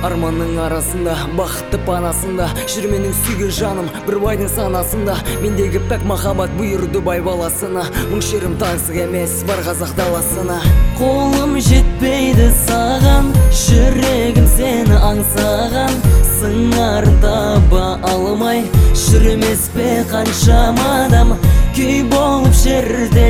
Арманның арасында, бақытты панасында, жүр менің сүйген жаным, бір байдың санасында. Мендегі пәк махаббат бұйырды бай баласына. Мың шерім таңсық емес, бар қазақ даласына. Қолым жетпейді саған, жүрегім сені аңсаған. Сыңарын таба алмай, жүрмес пе қаншама адам. Күй болып жерде,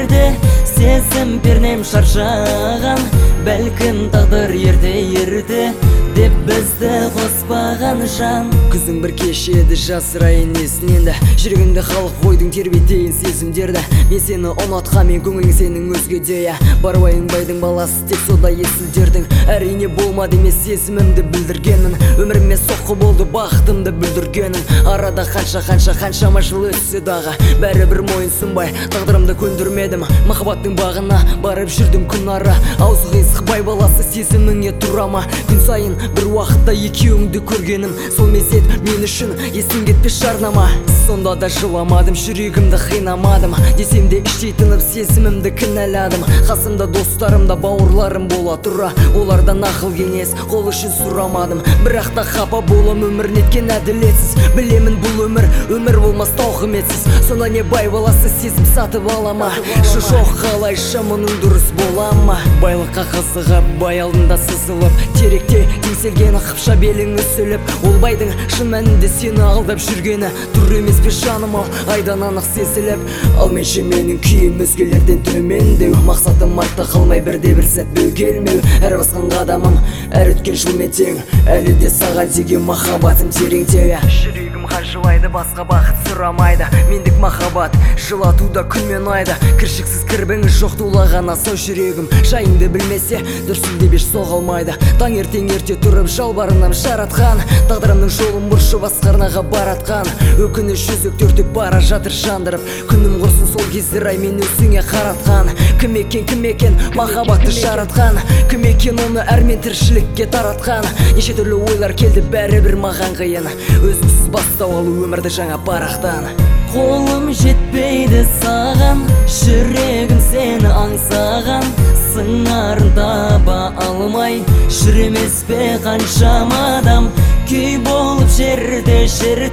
сезім пернем шаршаған. Бәлкім тағдыр ерте деп бізді қоспаған жан. Күздің бір кеші еді, жасырайын есіненді. Жүрегімді халық қойдың тербетейін сезімдерді. Мен сені ұнатқанмен көңілің сенің өзгеде. Барбайың байдың баласы тек сода есілдердің. Әрине болмады емес сезімімді білдіргенмін. Өміріме соққы болды бақытымды бүлдіргенім. Арада қаншама жыл өтсе дағы, бәрібір мойынсынбай тағдырымды көндірмедім. Махаббаттың бағына барып жүрдім күн ара. Аузы қисық бай баласы сезіміңе тұрама. Күн сайын бір уақытта екеуіңді көргенім, сол мезет мен үшін естен кетпес жарнама. Сонда да жыламадым, жүрегімді қинамадым. Десем де іштей тынып сезімімді кінәладым. Қасымда достарым да бауырларым бола тұра, олардан ақыл кеңес қол үшін сұрамадым. Бірақ та қапа болам өмір неткен әділетсіз. Білемін бұл өмір болмас тауқыметсіз. Сонда не бай баласы сезім сатып алама. Жоқ қалайша мұның дұрыс болама. Байлыққа қызығып бай алдында сызылып, теректе теңселген қыпша белің үсіліп, ол байдың шын мәнінде сені алдап жүргені тұр емес пе жаным ау, айдан анық сезіліп. Ал менше менің күйім өзгелерден төмендеу, мақсатым артта қалмай бірде бір сәт бөгелмеу. Әр басқан қадамым, әр өткен жылмен тең, әлі де саған деген махаббатым тереңдеу. Жүрегім жылайды, басқа бақыт сұрамайды. Мендік махаббат жылатуда күн мен айды. Кіршіксіз кірбіңіз жоқ тулаған асау жүрегім. Жайыңды білмесе дүрсілдеп еш соғалмайды. Таңертең ерте тұрып жалбарынам жаратқан, тағдырымның жолын бұршы басқарнаға баратқан. Өкініш жүзік төртіп бара жатыр жандырып, күнім құрсын сол кездер ай мен өзіңе қаратқан. Кім екен махаббатты жаратқан, кім екен оны әрмен тіршілікке таратқан. Неше түрлі ойлар келді, бәрібір маған қиын, өзімсіз бастау алу өмірді жаңа парақтан. Қолым жетпейді саған, жүрегім сені аңсаған. Сыңарын таба алмай, жүрмес пе қаншама адам. Күй болып жерде,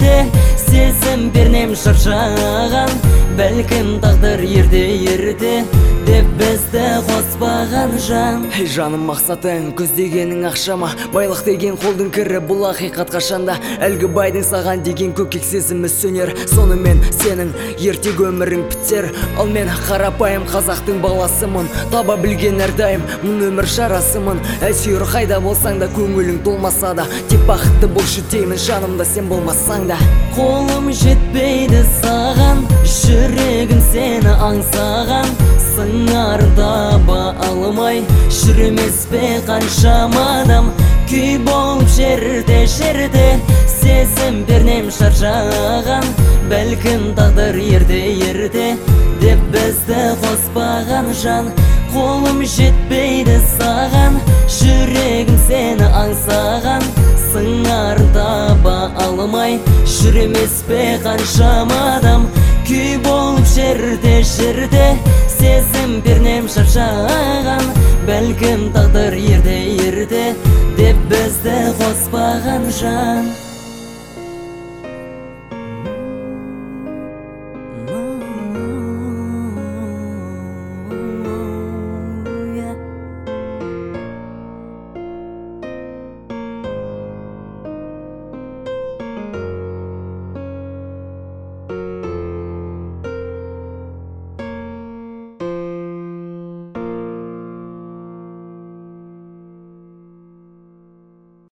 сезім пернем шаршаған. Бәлкім тағдыр ерте деп бізді қоспаған жан. Жаным мақсатың көздегенің ақшама, байлық деген қолдың кірі, бұл ақиқат қашанда. Әлгі байдың саған деген көкек сезімі сөнер, сонымен сенің ертегі өмірің бітер. Ал мен қарапайым қазақтың баласымын, таба білген әрдайым мұн өмір жарасымын. Әйтеуір қайда болсаң да көңілің толмаса да, тек бақытты болшы деймін жанымда сен болмасаң да. Қолым жетпейді саған, жүрегім сені аңсаған. Сыңарын таба алмай, жүрмес пе қаншама адам. Күй болып жерде, сезім пернем шаршаған. Бәлкім тағдыр ерте деп бізді қоспаған жан. Қолым жетпейді саған, жүрегім сені аңсаған. Сыңарын таба алмай, жүрмес пе қаншама адам. Күй болып жерде, сезім пернем шаршаған. Бәлкім тағдыр ерте деп бізді қоспаған жан.